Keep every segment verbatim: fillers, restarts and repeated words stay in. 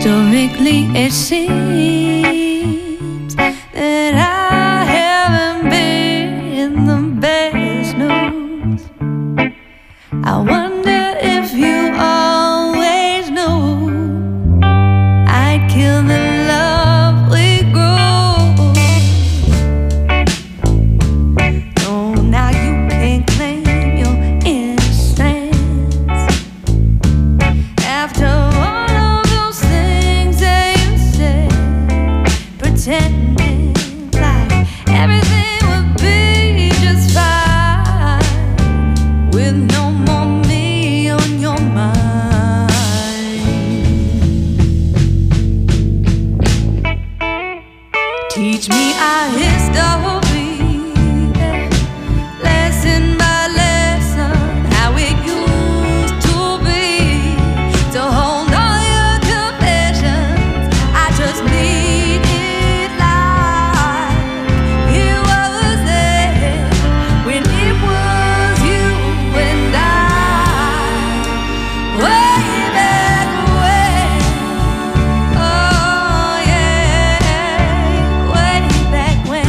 Historically, it seems that I haven't been the best news. I wonder if you always knew I'd kill the love we grew. No, now you can't claim your innocence after all of those things that you said, pretending like everything would be just fine with no more me on your mind. Teach me our history, lesson by lesson, how it used to be. To hold all your confessions, I just need it like it was there when it was you and I, way back when. Oh yeah, way back when.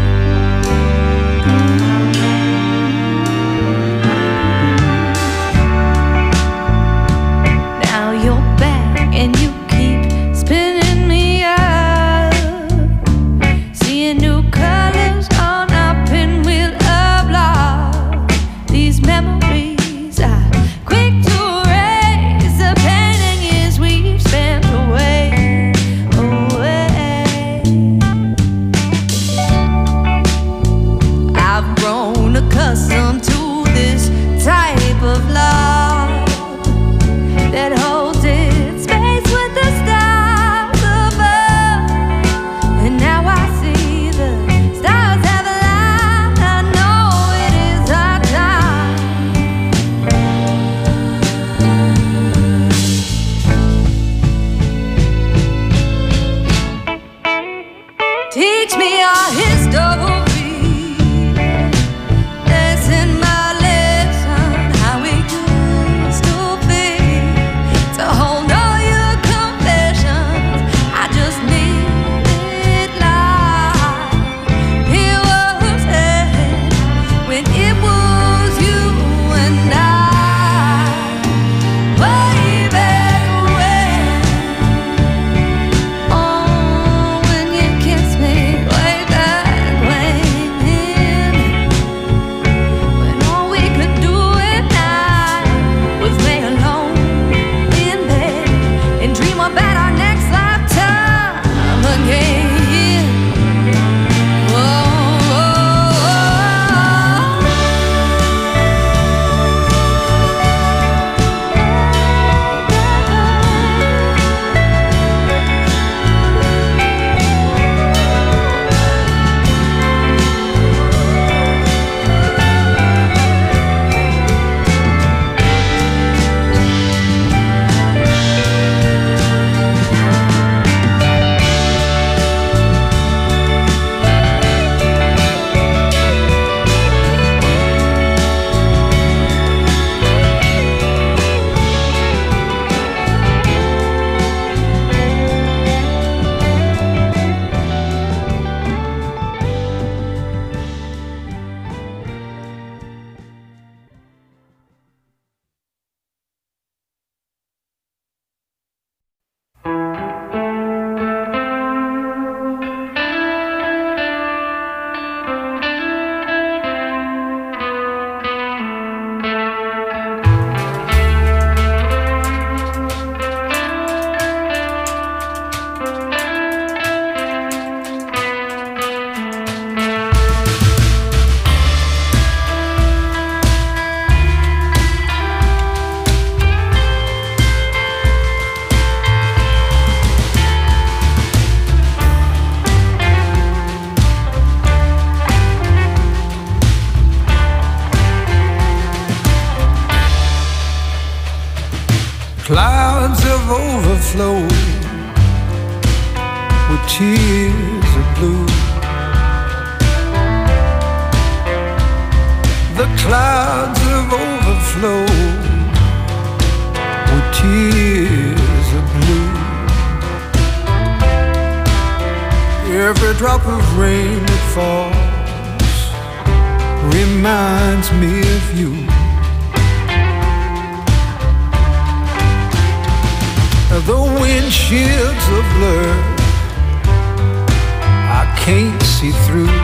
Now you're back and you keep spinning me up, seeing new colors on our pinwheel of love. These memories are quick to erase the pain and years we've spent away, away. I've grown accustomed to this type of love that holds its space with the stars above. And now I see the stars have aligned. I know it is our time. Teach me our history, lesson by lesson, how it used to be. To hold all your confessions, I just need it like it was there when it was you and I, way back when. Oh, when you kissed me, way back when. When all we could do at night was lay alone in bed and dream about our next lifetime again. Oh, clouds have overflowed with tears of blue. The clouds have overflowed with tears of blue. Every drop of rain that falls reminds me of you. The windshields are blurred, I can't see through.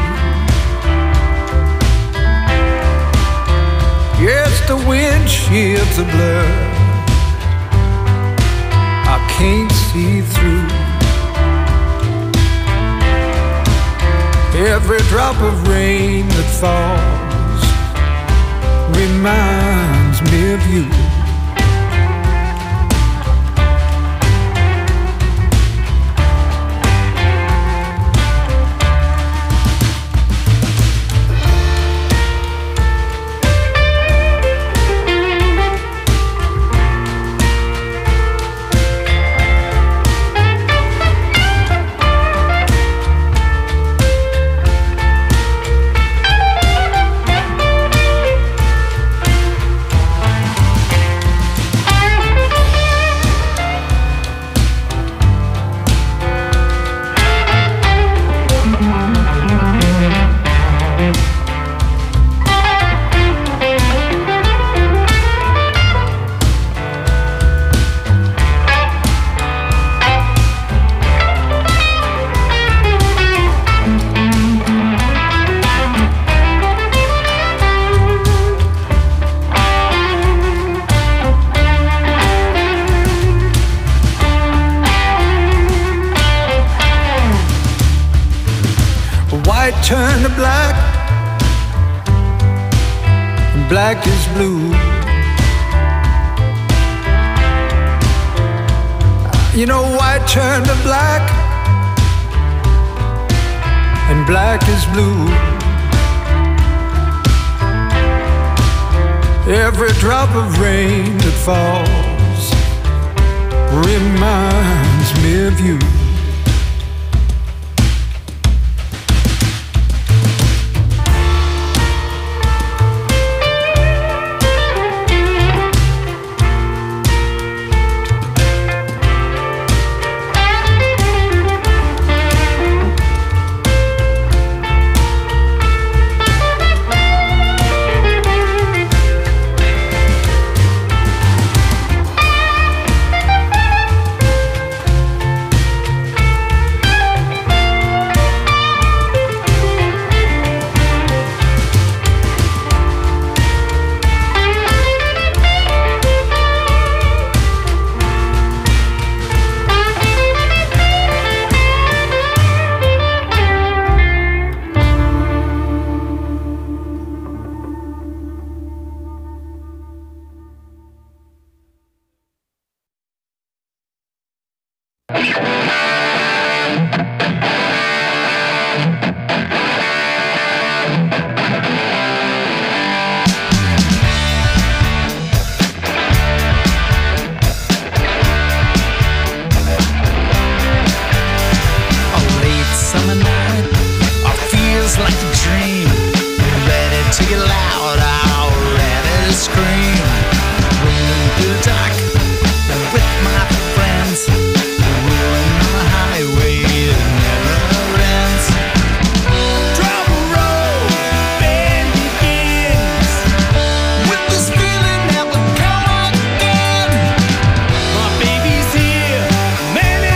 Yes, the windshields are blurred, I can't see through. Every drop of rain that falls reminds me of you. Turn to black, and black is blue. You know, white turn to black, and black is blue. Every drop of rain that falls reminds me of you.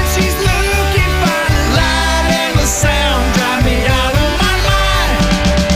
Sound drive me out of my mind.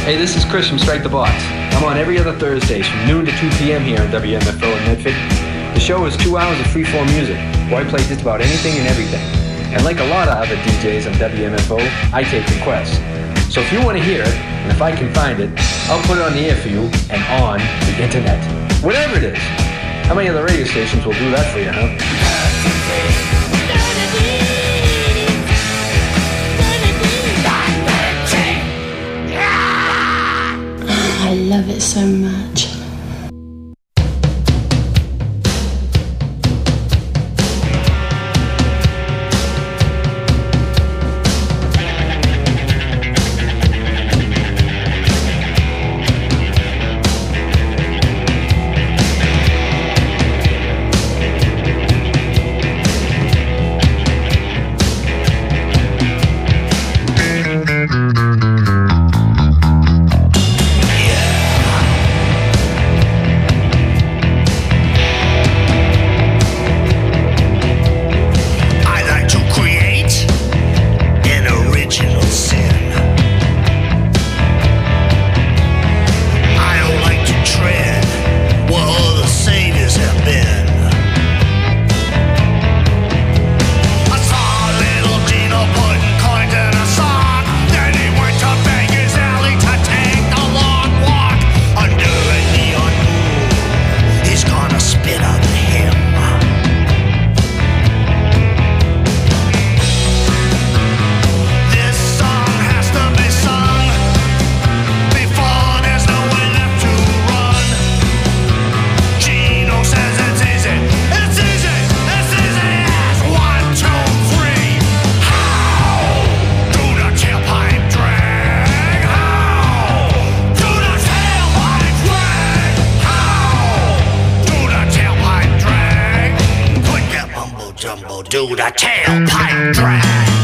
Hey, this is Chris from Strike the Box. I'm on every other Thursdays from noon to two p.m. here on W M F O in Medford. The show is two hours of free-form music, where I play just about anything and everything. And like a lot of other D Js on W M F O, I take requests. So if you want to hear it, and if I can find it, I'll put it on the air for you and on the internet. Whatever it is. How many other radio stations will do that for you, huh? I love it so much. Do the tailpipe drag.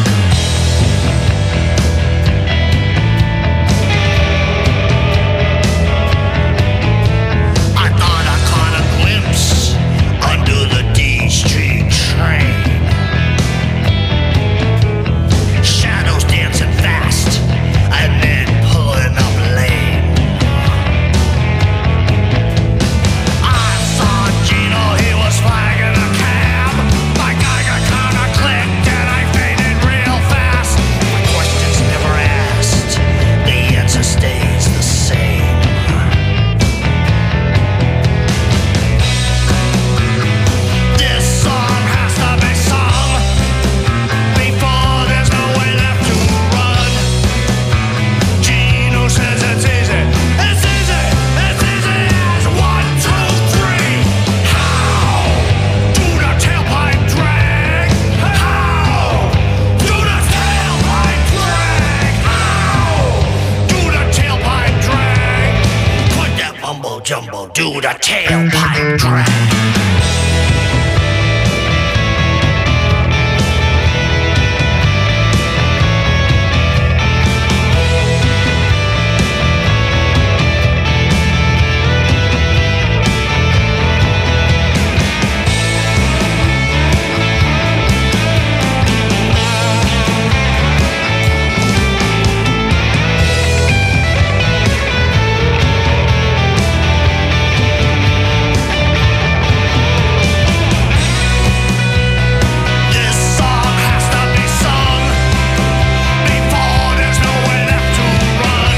I thought I caught a glimpse under the D Street train. Shadows dancing fast and then pulling up lane. I saw Gino, he was flagging a cab. My Geiger counter clicked and I faded real fast. My questions never asked, the answer stays the same. This song has to be sung before there's no way left to run. Gino says it's easy, it's easy, it's easy as one, two, three. How do the tailpipe drag? How do the tailpipe drag? How do the tailpipe drag? Put that mumbo jumbo, do the tailpipe drag. This song has to be sung before there's no way left to run.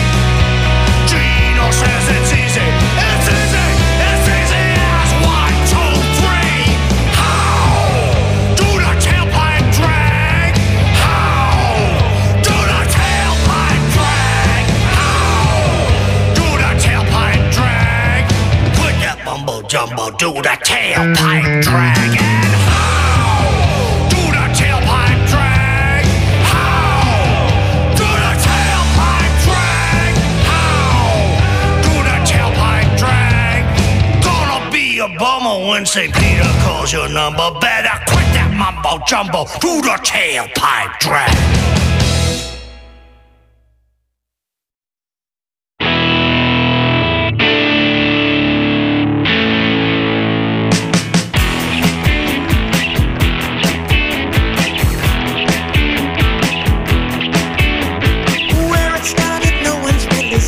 Gino says it's easy, it's easy, it's easy as one, two, three. How do the tailpipe drag? How do the tailpipe drag? How do the tailpipe drag? Put that mumbo jumbo, do the tailpipe drag. And how do the tailpipe drag? How do the tailpipe drag? How do the tailpipe drag? Gonna be a bummer when Saint Peter calls your number. Better quit that mumbo jumbo, do the tailpipe drag. Where it started, no one's really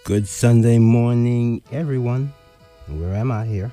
Good Sunday morning, everyone. Where am I here?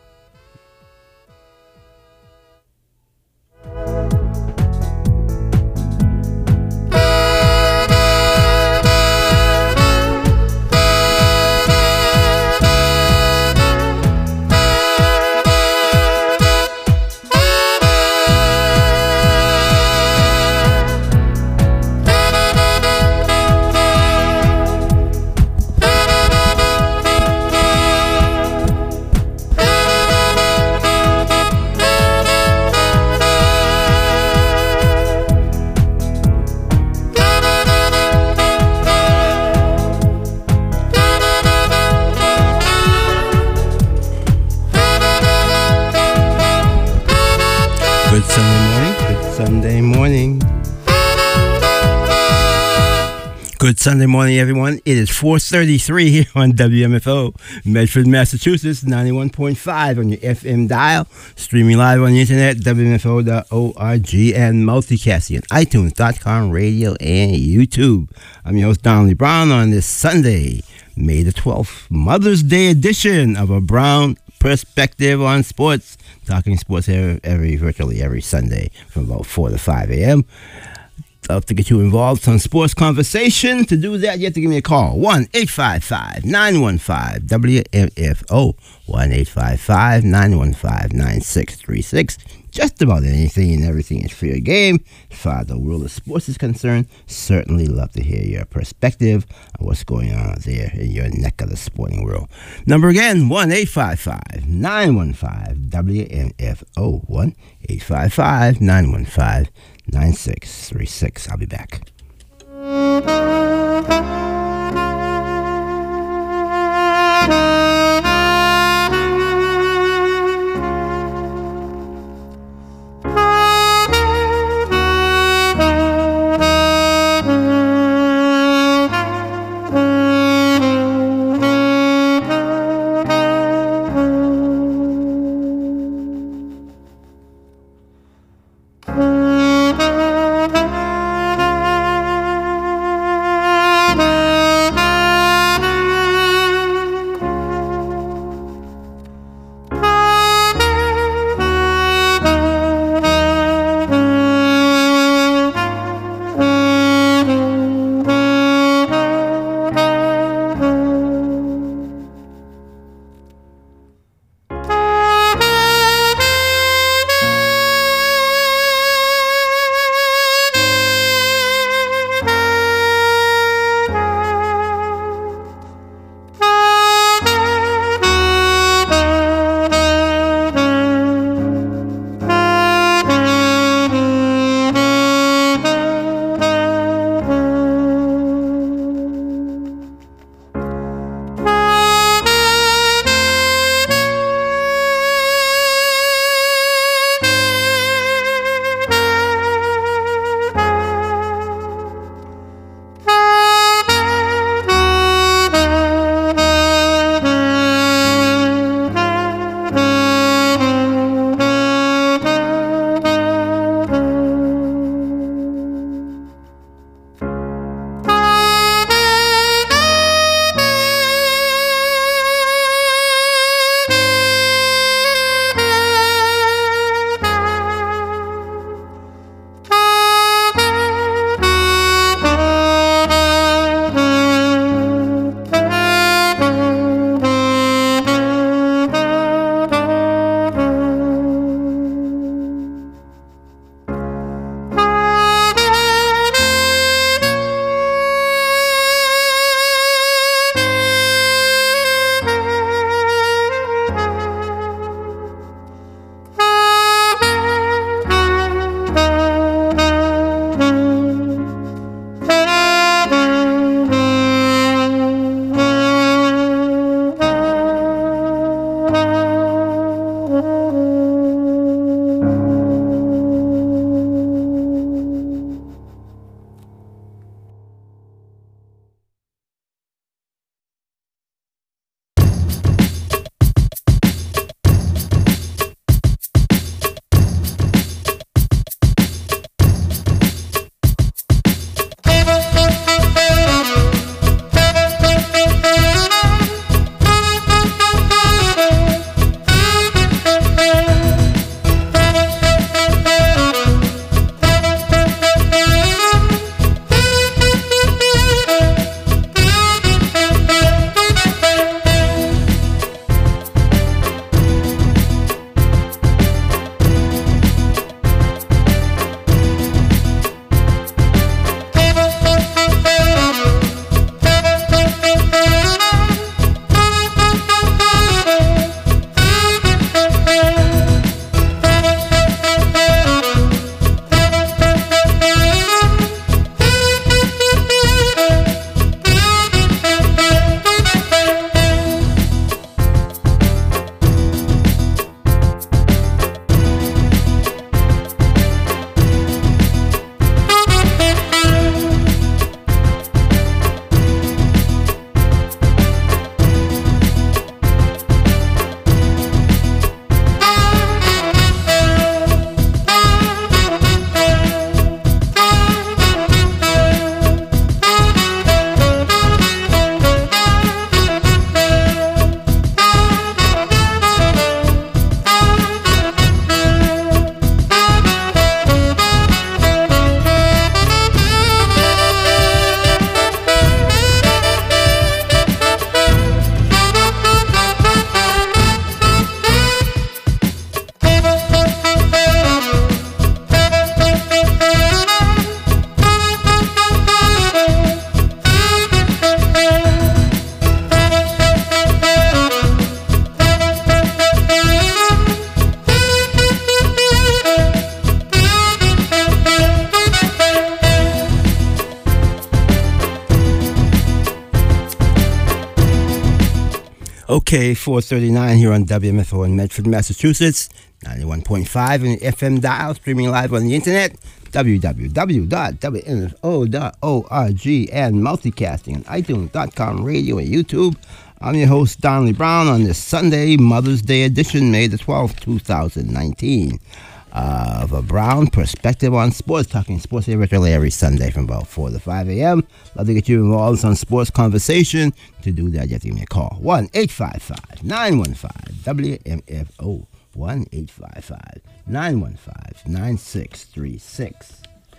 Good Sunday morning, everyone. It is four thirty-three here on W M F O, Medford, Massachusetts, ninety-one point five on your F M dial, streaming live on the internet, W M F O dot org, and multicasting on iTunes dot com, radio, and YouTube. I'm your host, Donnelly Brown, on this Sunday, May the twelfth, Mother's Day edition of a Brown Perspective on Sports, talking sports every, every virtually every Sunday from about four to five a.m. Love to get you involved in sports conversation. To do that, you have to give me a call. one eight five five, nine one five, W M F O. one eight five five, nine one five, nine six three six. Just about anything and everything is fair game. As far as the world of sports is concerned, certainly love to hear your perspective on what's going on out there in your neck of the sporting world. Number again, one eight five five, nine one five, W M F O. one eight five five, nine one five, nine six three six. I'll be back. Okay, four thirty-nine here on W M F O in Medford, Massachusetts, ninety-one point five in the F M dial, streaming live on the internet, w w w dot w m f o dot org, and multicasting on iTunes dot com, radio, and YouTube. I'm your host, Donnelly Brown, on this Sunday, Mother's Day edition, May the twelfth, two thousand nineteen. Uh, of a Brown perspective on sports, talking sports here virtually every Sunday from about four to five a.m. Love to get you involved in some sports conversation. To do that, you have to give me a call. one eight five five, nine one five, W M F O. one eight five five, nine one five, nine six three six.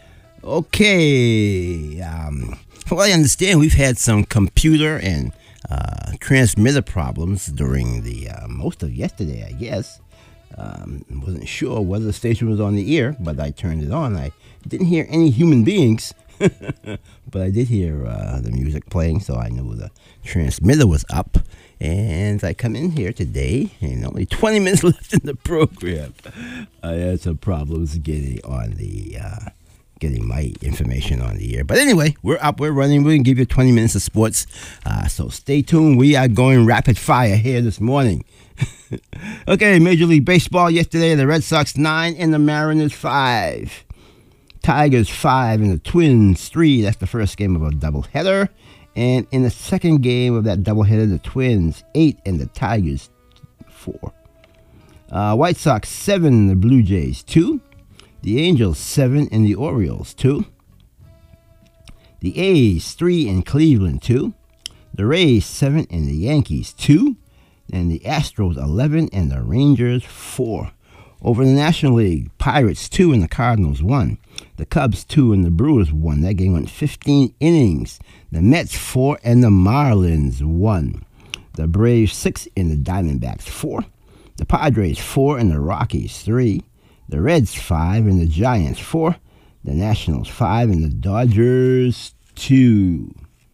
Okay. Um, from what I understand, we've had some computer and uh, transmitter problems during the uh, most of yesterday, I guess. Um, wasn't sure whether the station was on the air, but I turned it on. I didn't hear any human beings, but I did hear uh, the music playing, so I knew the transmitter was up. And I come in here today, and only twenty minutes left in the program. I had some problems getting on the, uh, getting my information on the air. But anyway, we're up, we're running. We're going to give you twenty minutes of sports. Uh, so stay tuned. We are going rapid fire here this morning. Okay, Major League Baseball yesterday, the Red Sox nine and the Mariners five. Tigers five and the Twins three. That's the first game of a doubleheader. And in the second game of that doubleheader, the Twins eight and the Tigers four. Uh, White Sox seven, the Blue Jays two. The Angels seven and the Orioles two. The A's three and Cleveland two. The Rays seven and the Yankees two. And the Astros eleven and the Rangers four. Over in the National League, Pirates two and the Cardinals one. The Cubs two and the Brewers one. That game went fifteen innings. The Mets four and the Marlins one. The Braves six and the Diamondbacks four. The Padres four and the Rockies three. The Reds five and the Giants four. The Nationals five and the Dodgers two.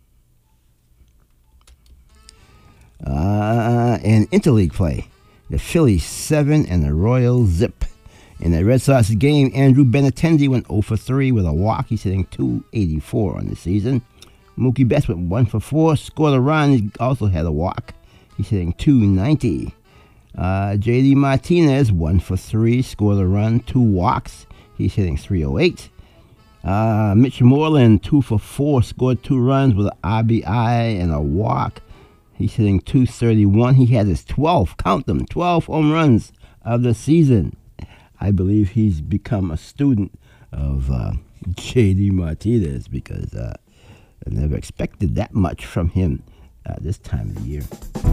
Uh, and interleague play, the Phillies seven and the Royals zip. In the Red Sox game, Andrew Benintendi went oh for three with a walk. He's hitting two eighty-four on the season. Mookie Betts went one for four, scored a run. He also had a walk. He's hitting two ninety. Uh, J D Martinez one for three, scored a run, two walks. He's hitting three oh eight. Uh, Mitch Moreland two for four, scored two runs with an R B I and a walk. He's hitting two thirty-one. He had his twelve, count them, twelve home runs of the season. I believe he's become a student of uh, J D Martinez because uh, I never expected that much from him uh, this time of the year.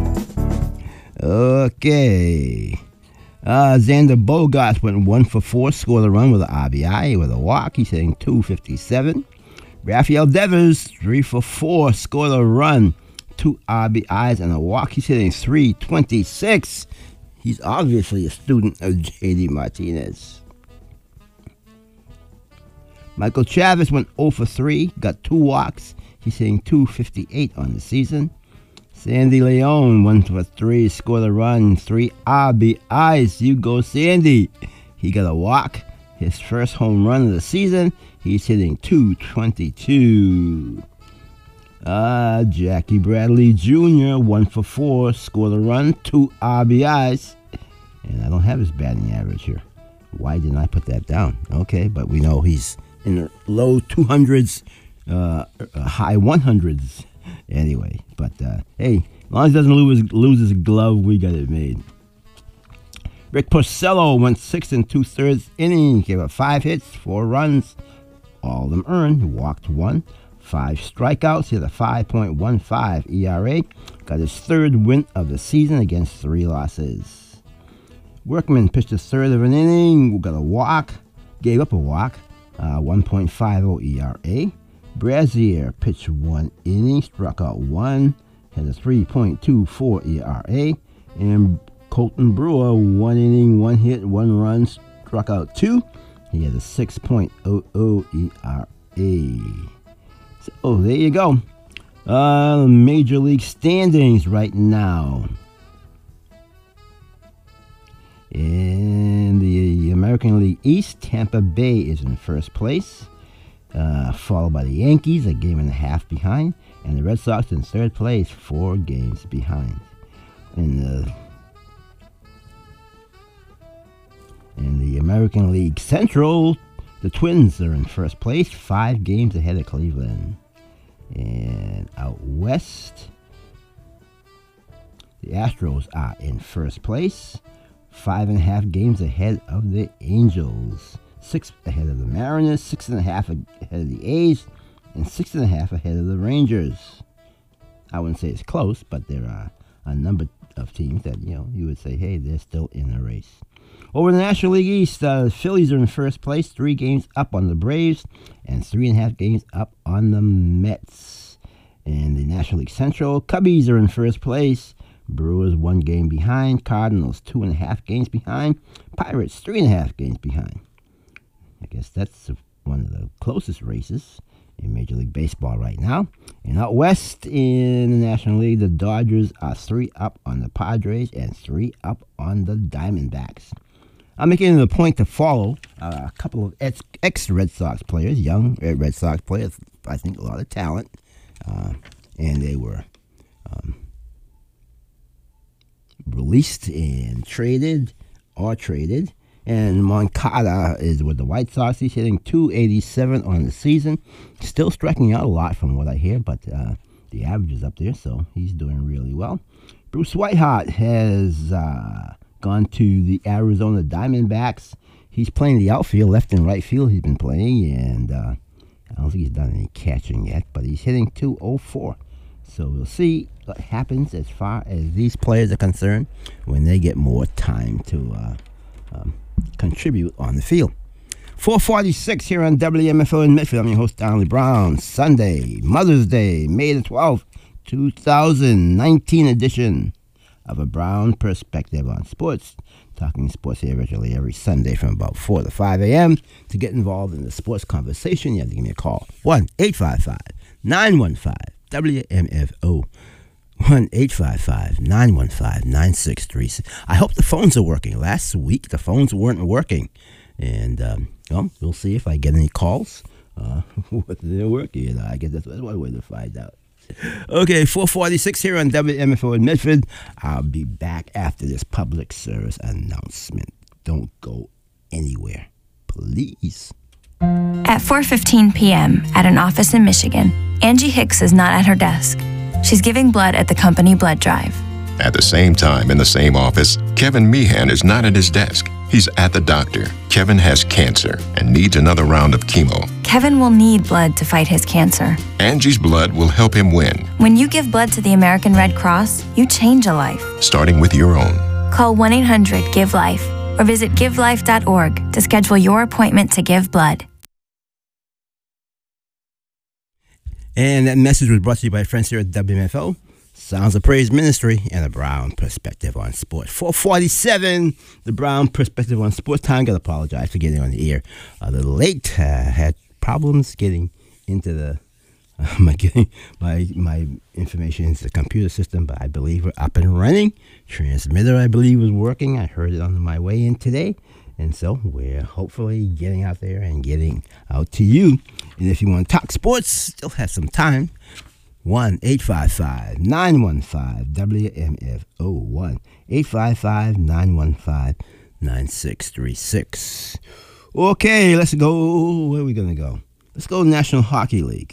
Okay. Uh, Xander Bogaerts went one for four, scored a run with an R B I with a walk. He's hitting two fifty-seven. Rafael Devers, three for four, scored a run, two R B Is and a walk. He's hitting three twenty-six. He's obviously a student of J D Martinez. Michael Chavis went oh for three, got two walks. He's hitting two fifty-eight on the season. Sandy Leon, one for three, scored a run, three R B Is. You go, Sandy. He got a walk. His first home run of the season. He's hitting two twenty-two. Uh, Jackie Bradley Junior, one for four, scored a run, two R B Is. And I don't have his batting average here. Why didn't I put that down? Okay, but we know he's in the low two hundreds, uh, high one hundreds anyway. But, uh, hey, as long as he doesn't lose, lose his glove, we got it made. Rick Porcello went six and two-thirds innings, gave up five hits, four runs, all of them earned, walked one. Five strikeouts, he had a five point one five E R A. Got his third win of the season against three losses. Workman pitched a third of an inning, got a walk, gave up a walk, uh, one point five oh E R A. Brazier pitched one inning, struck out one, had a three point two four E R A. And Colton Brewer, one inning, one hit, one run, struck out two. He had a six point oh oh E R A. So, oh, there you go. Uh, Major League standings right now. In the American League East, Tampa Bay is in first place, uh, followed by the Yankees, a game and a half behind, and the Red Sox in third place, four games behind. in the in the American League Central, the Twins are in first place, five games ahead of Cleveland. And out west, the Astros are in first place, five and a half games ahead of the Angels, six ahead of the Mariners, six and a half ahead of the A's, and six and a half ahead of the Rangers. I wouldn't say it's close, but there are a number of teams that, you know, you would say, hey, they're still in the race. Over the National League East, uh, the Phillies are in first place, three games up on the Braves, and three and a half games up on the Mets. In the National League Central, Cubbies are in first place, Brewers one game behind, Cardinals two and a half games behind, Pirates three and a half games behind. I guess that's one of the closest races in Major League Baseball right now. And out west in the National League, the Dodgers are three up on the Padres and three up on the Diamondbacks. I'm making it a point to follow uh, a couple of ex- ex-Red Sox players, young Red Sox players, I think a lot of talent, uh, and they were um, released and traded or traded. And Moncada is with the White Sox. He's hitting two eighty-seven on the season. Still striking out a lot from what I hear, but uh, the average is up there, so he's doing really well. Bruce Whiteheart has uh, gone to the Arizona Diamondbacks. He's playing the outfield, left and right field he's been playing, and uh, I don't think he's done any catching yet, but he's hitting two oh four. So we'll see what happens as far as these players are concerned when they get more time to uh, um, contribute on the field. four forty-six here on W M F O in Medford. I'm your host, Donnelly Brown. Sunday, Mother's Day, May the twelfth, two thousand nineteen edition of A Brown Perspective on Sports. Talking sports here virtually every Sunday from about four to five a.m. To get involved in the sports conversation, you have to give me a call. one eight five five nine one five W M F O. one eight five five nine one five nine six three six. I hope the phones are working. Last week, the phones weren't working. And, um, well, we'll see if I get any calls. Uh, whether they're working. I guess that's one way to find out. Okay, four forty-six here on W M F O in Medford. I'll be back after this public service announcement. Don't go anywhere, please. At four fifteen p.m. at an office in Michigan, Angie Hicks is not at her desk. She's giving blood at the company blood drive. At the same time, in the same office, Kevin Meehan is not at his desk. He's at the doctor. Kevin has cancer and needs another round of chemo. Kevin will need blood to fight his cancer. Angie's blood will help him win. When you give blood to the American Red Cross, you change a life. Starting with your own. Call one eight hundred give life or visit give life dot org to schedule your appointment to give blood. And that message was brought to you by friends here at W M F O, Sounds of Praise Ministry, and a Brown Perspective on Sports. four forty-seven, the Brown Perspective on Sports time. Got to apologize for getting on the air a little late. Uh, had problems getting into the uh, my getting my my information into the computer system, but I believe we're up and running. Transmitter, I believe, was working. I heard it on my way in today. And so we're hopefully getting out there and getting out to you. And if you want to talk sports, still have some time. one eight five five nine one five W M F O. one eight five five nine one five nine six three six. Okay, let's go. Where are we going to go? Let's go National Hockey League.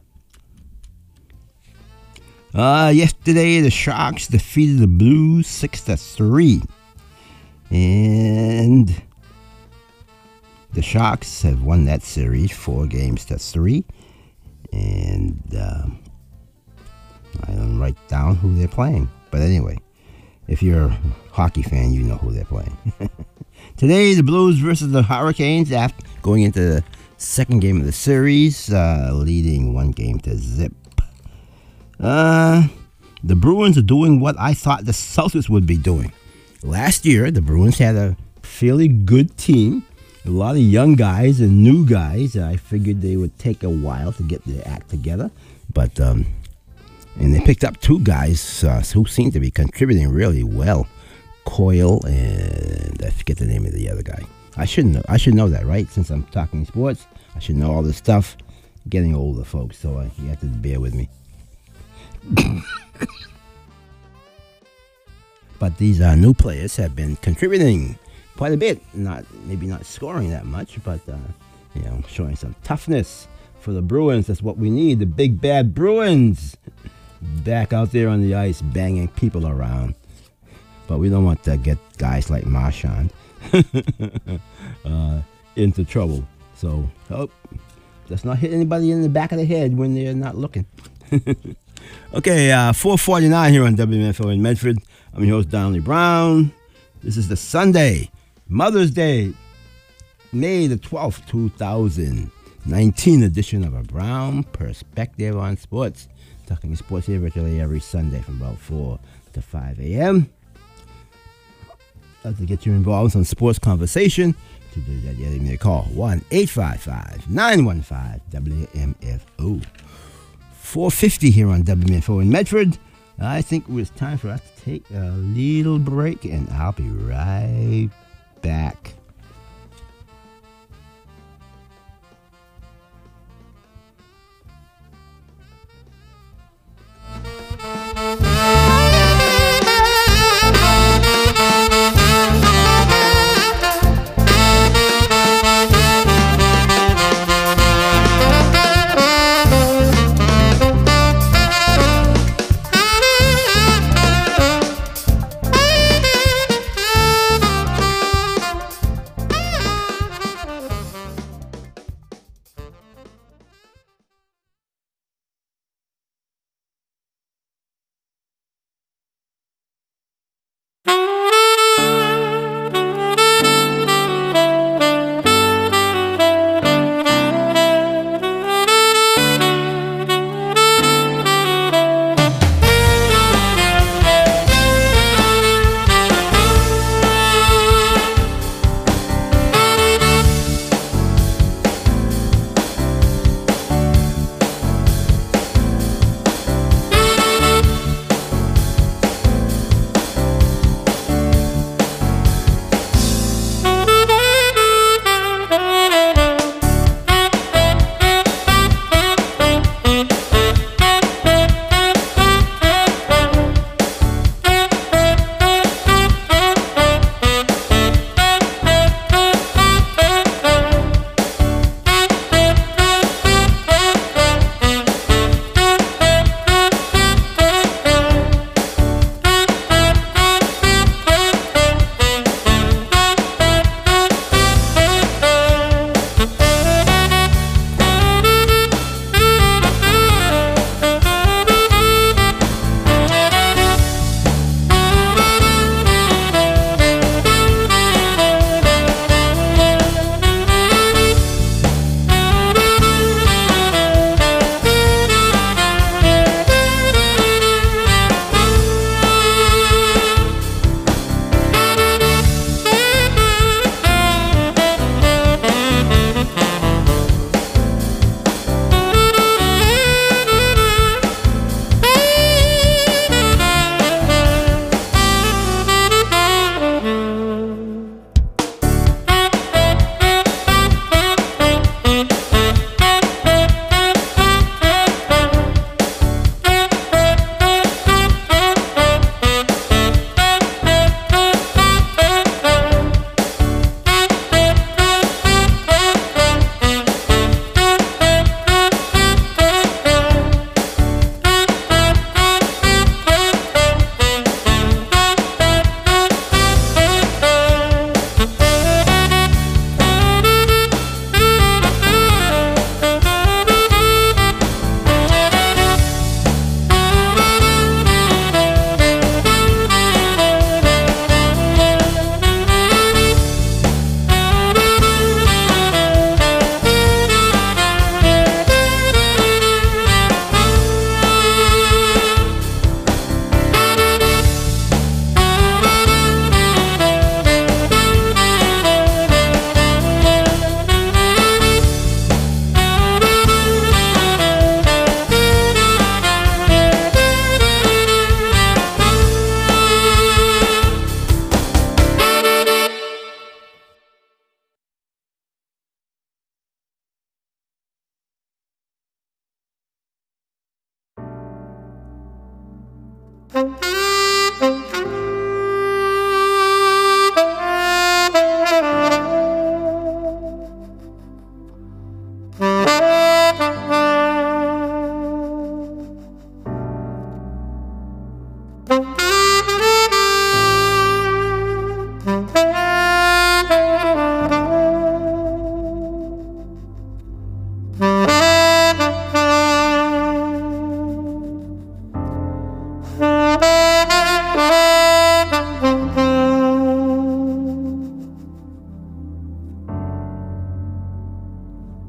Uh, yesterday, the Sharks defeated the Blues six to three. And the Sharks have won that series four games to three. And um, I don't write down who they're playing. But anyway, if you're a hockey fan, you know who they're playing. Today, the Blues versus the Hurricanes after going into the second game of the series, uh, leading one game to zip. Uh, the Bruins are doing what I thought the Celtics would be doing. Last year, the Bruins had a fairly good team, a lot of young guys and new guys. I figured they would take a while to get their act together, but um, and they picked up two guys uh, who seem to be contributing really well, Coyle and I forget the name of the other guy. I should know. I should know that, right? Since I'm talking sports, I should know all this stuff. I'm getting older, folks, so uh, you have to bear with me. but these uh, new players have been contributing quite a bit. Not maybe not scoring that much, but uh, you know, showing some toughness for the Bruins. That's what we need. The big bad Bruins back out there on the ice, banging people around. But we don't want to get guys like Marchand uh, into trouble. So, oh, let's not hit anybody in the back of the head when they're not looking. Okay, uh, four forty-nine here on W M F O in Medford. I'm your host, Donnelly Brown. This is the Sunday, Mother's Day, May the twelfth, two thousand nineteen edition of a Brown Perspective on Sports. Talking sports here virtually every Sunday from about four to five a.m. I'd like to get you involved in some sports conversation. To do that, you give me a call, one eight five five, nine one five, W M F O. four fifty here on W M F O in Medford. I think it was time for us to take a little break, and I'll be right back.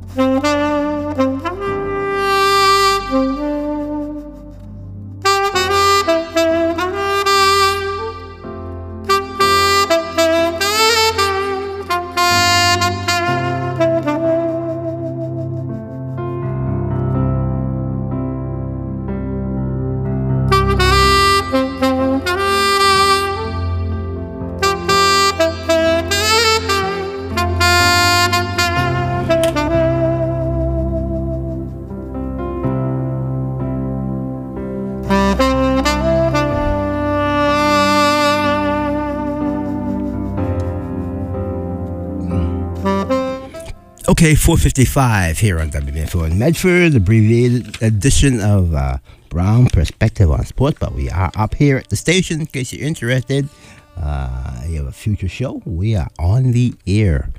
Okay, four fifty-five here on W M F O in Medford, abbreviated edition of uh, Brown Perspective on Sports. But we are up here at the station in case you're interested. Uh, you have a future show. We are on the air.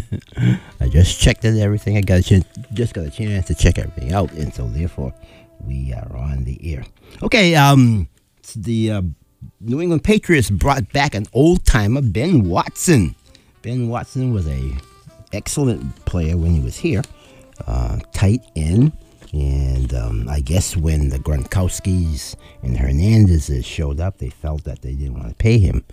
I just checked it, everything. I got a chance, just got a chance to check everything out, and so therefore we are on the air. Okay, um, the uh, New England Patriots brought back an old timer, Ben Watson. Ben Watson was a excellent player when he was here, uh, tight end, and um, I guess when the Gronkowskis and Hernandezes showed up, they felt that they didn't want to pay him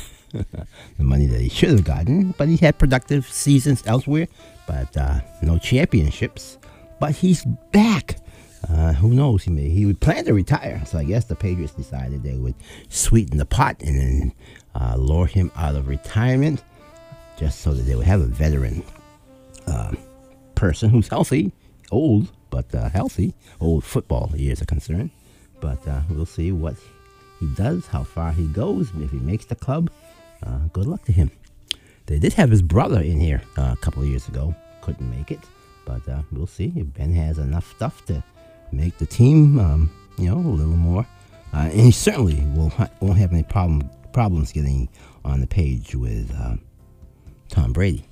the money that he should have gotten, but he had productive seasons elsewhere, but uh, no championships. But he's back. Uh, who knows? He may, he would plan to retire, so I guess the Patriots decided they would sweeten the pot and then uh, lure him out of retirement, just so that they would have a veteran uh, person who's healthy, old, but uh, healthy. Old football years are concerned. But uh, we'll see what he does, how far he goes, if he makes the club. Uh, good luck to him. They did have his brother in here uh, a couple of years ago. Couldn't make it. But uh, we'll see if Ben has enough stuff to make the team, um, you know, a little more. Uh, and he certainly will ha- won't have any problem problems getting on the page with Uh, Tom Brady.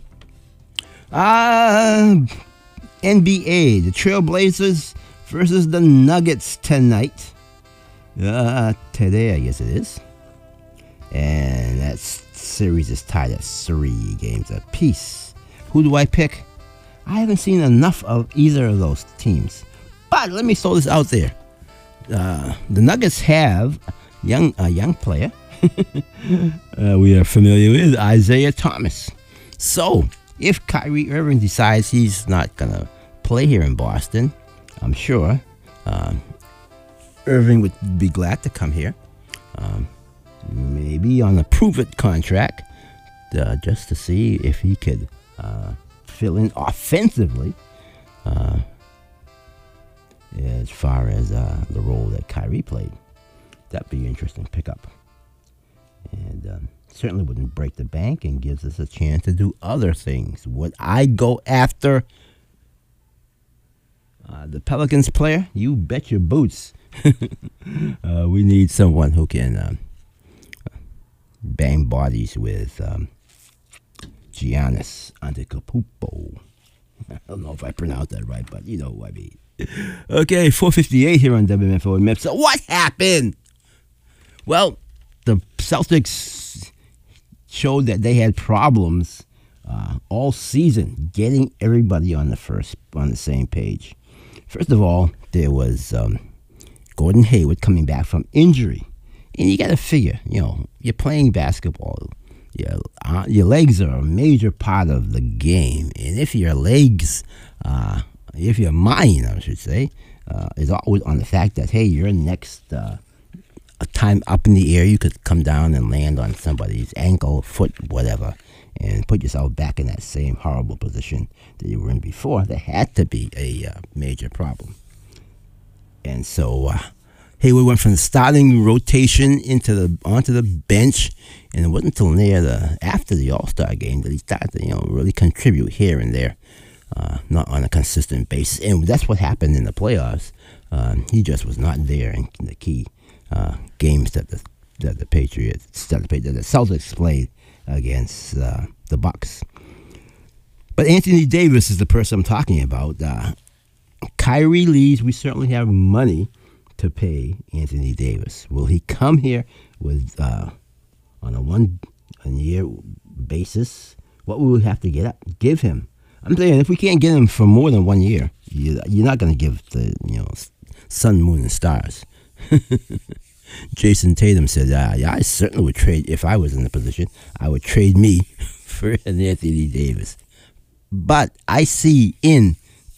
Uh, N B A, the Trailblazers versus the Nuggets tonight. Uh, today, I guess it is. And that series is tied at three games apiece. Who do I pick? I haven't seen enough of either of those teams. But let me throw this out there. Uh, the Nuggets have young, a young player uh, we are familiar with, Isaiah Thomas. So, if Kyrie Irving decides he's not going to play here in Boston, I'm sure um, Irving would be glad to come here. Um, maybe on a prove-it contract, uh, just to see if he could uh, fill in offensively uh, as far as uh, the role that Kyrie played. That'd be an interesting pickup. And um, certainly wouldn't break the bank and gives us a chance to do other things. Would I go after uh, the Pelicans player? You bet your boots. uh, we need someone who can um, bang bodies with um, Giannis Antetokounmpo. I don't know if I pronounced that right, but you know what I mean. Okay, four fifty-eight here on W M F O in Memphis. So what happened? Well, the Celtics showed that they had problems uh, all season getting everybody on the first on the same page. First of all, there was um, Gordon Hayward coming back from injury, and you got to figure, you know, you're playing basketball. Your uh, your legs are a major part of the game, and if your legs, uh, if your mind, I should say, uh, is always on the fact that hey, you're next. Uh, A time up in the air, you could come down and land on somebody's ankle, foot, whatever, and put yourself back in that same horrible position that you were in before. There had to be a uh, major problem. And so uh, Hayward went from the starting rotation into the onto the bench, and it wasn't until near the after the All-Star game that he started to, you know, really contribute here and there, uh, not on a consistent basis. And that's what happened in the playoffs. Um, he just was not there in the key Uh, games that the that the Patriots, that the, that the Celtics played against uh, the Bucks. But Anthony Davis is the person I'm talking about. Uh, Kyrie leaves. We certainly have money to pay Anthony Davis. Will he come here with uh, on a one a year basis? What will we have to get up? Give him I'm saying if we can't get him for more than one year, you, you're not going to give the you know sun, moon, and stars. Jason Tatum said, uh, yeah, I certainly would trade, if I was in the position, I would trade me for Anthony Davis. But I see in